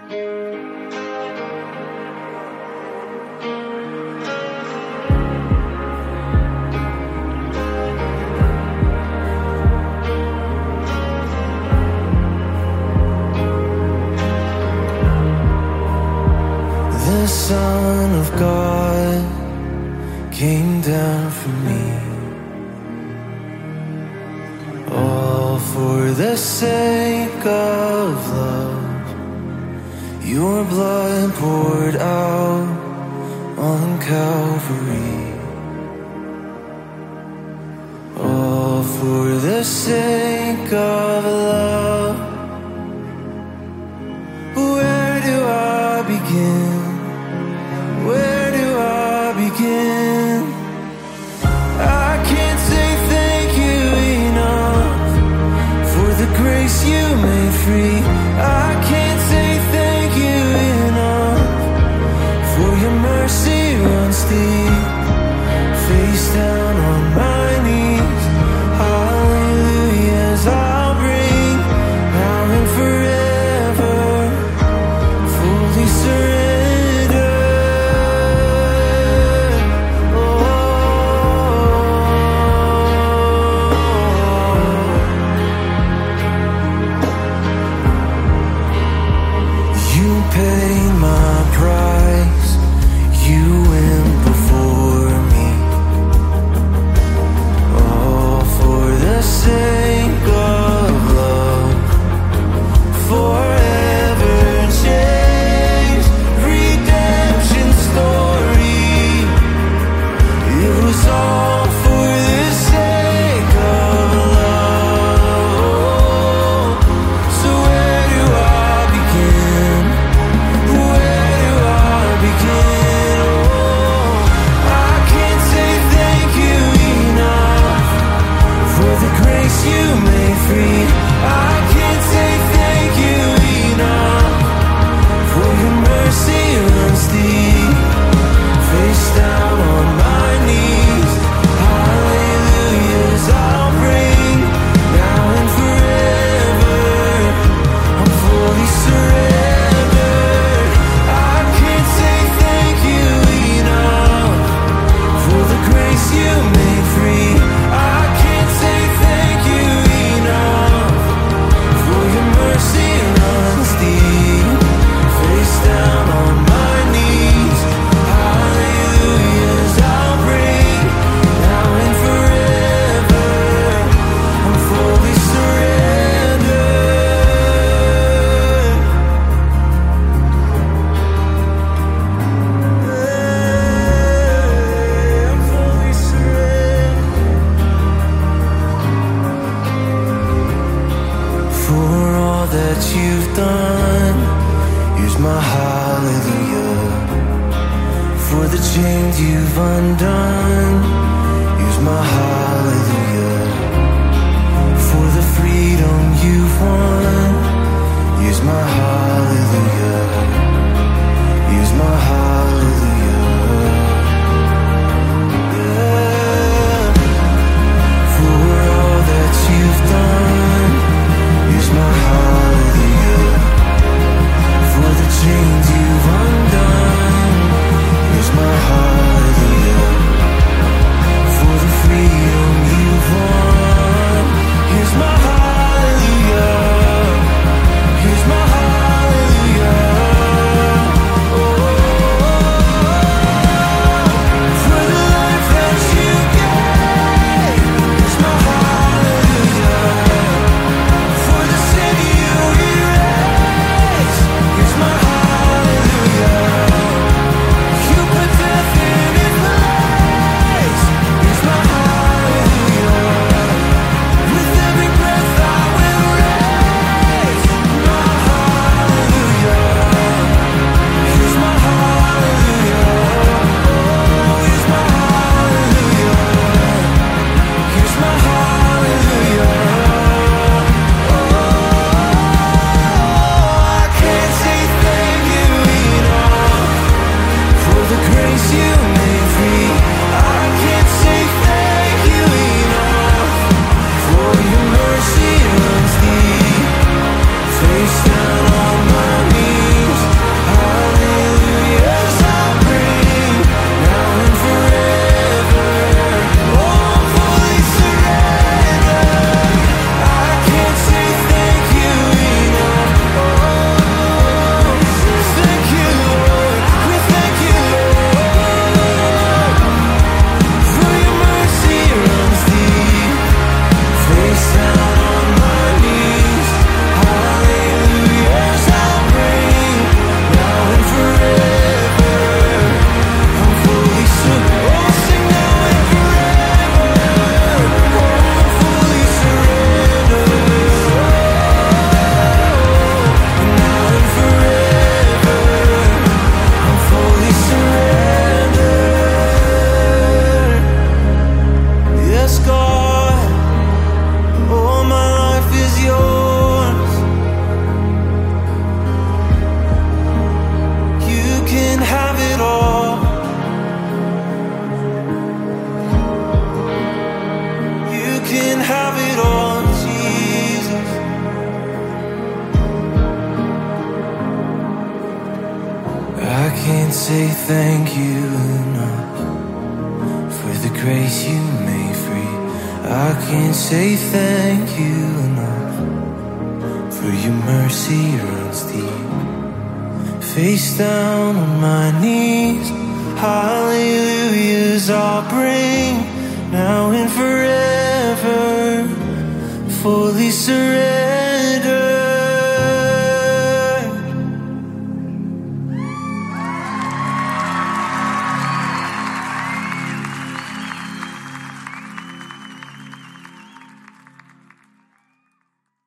The Son of God came down for me, all for the sake of love. Your blood poured out on Calvary, all for the sake of love. Where do I begin? Where do I begin? I can't say thank you enough for the grace you made free. I can't say thank you enough for your mercy runs deep. Face down on my knees, hallelujahs I'll bring now and forever, fully surrender. Pay my price, you went before me, all for the sake of love, forever changed, redemption story. It was all for the sake of love. So where do I begin? You made free. I can't say thank you enough for your mercy runs deep. Face down on my knees, hallelujahs I'll bring now and forever. I'm fully surrendered. I can't say thank you enough for the grace you made free. I can't say thank you enough for your mercy runs deep. Face down on my knees, hallelujahs I'll bring now and forever. I'm fully surrendered. I'm fully surrendered. For all that you've done, here's my hallelujah. For the chains you've undone, here's my hallelujah. For the freedom you've won, here's my hallelujah. Here's my hallelujah. Yeah. For all that you've done, here's my hallelujah. For the chains you've undone, here's my hallelujah. For the freedom you've won, here's my hallelujah. say thank you enough for the grace you made free. I can't say thank you enough for your mercy runs deep. Face down on my knees, hallelujahs I'll bring, now and forever, fully surrender.